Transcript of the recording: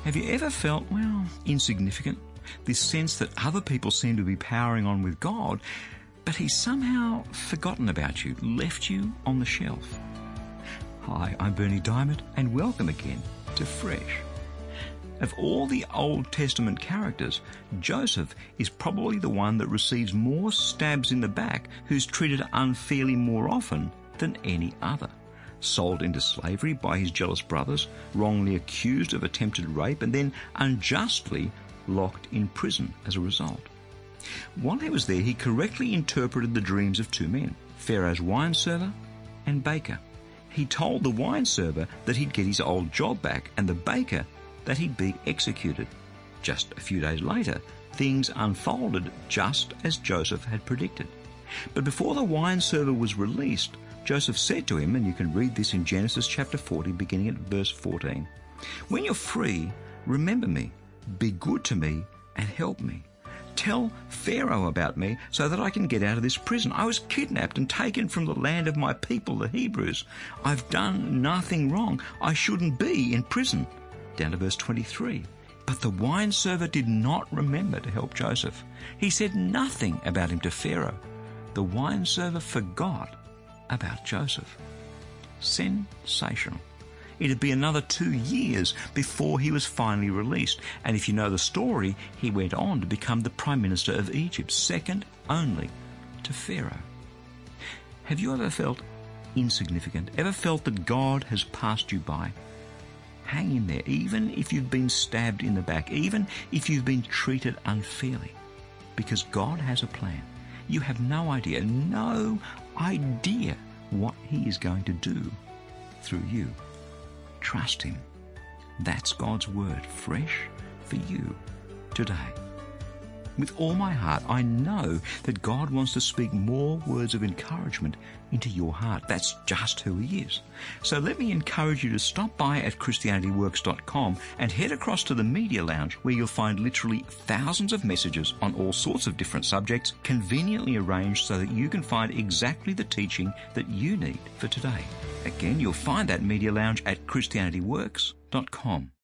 Have you ever felt, insignificant? This sense that other people seem to be powering on with God, but He's somehow forgotten about you, left you on the shelf. Hi, I'm Bernie Diamond, and welcome again to Fresh. Of all the Old Testament characters, Joseph is probably the one that receives more stabs in the back, who's treated unfairly more often than any other. Sold into slavery by his jealous brothers, wrongly accused of attempted rape, and then unjustly locked in prison as a result. While he was there, he correctly interpreted the dreams of two men, Pharaoh's wine server and baker. He told the wine server that he'd get his old job back, and the baker that he'd be executed. Just a few days later, things unfolded just as Joseph had predicted. But before the wine server was released, Joseph said to him, and you can read this in Genesis chapter 40, beginning at verse 14, "When you're free, remember me, be good to me, and help me. Tell Pharaoh about me so that I can get out of this prison. I was kidnapped and taken from the land of my people, the Hebrews. I've done nothing wrong. I shouldn't be in prison." Down to verse 23. But the wine server did not remember to help Joseph. He said nothing about him to Pharaoh. The wine server forgot about Joseph. Sensational. It'd be another 2 years before he was finally released. And if you know the story, he went on to become the Prime Minister of Egypt, second only to Pharaoh. Have you ever felt insignificant? Ever felt that God has passed you by? Hang in there, even if you've been stabbed in the back, even if you've been treated unfairly, because God has a plan. You have no idea what He is going to do through you. Trust Him. That's God's word, fresh for you today. With all my heart, I know that God wants to speak more words of encouragement into your heart. That's just who He is. So let me encourage you to stop by at ChristianityWorks.com and head across to the Media Lounge, where you'll find literally thousands of messages on all sorts of different subjects, conveniently arranged so that you can find exactly the teaching that you need for today. Again, you'll find that Media Lounge at ChristianityWorks.com.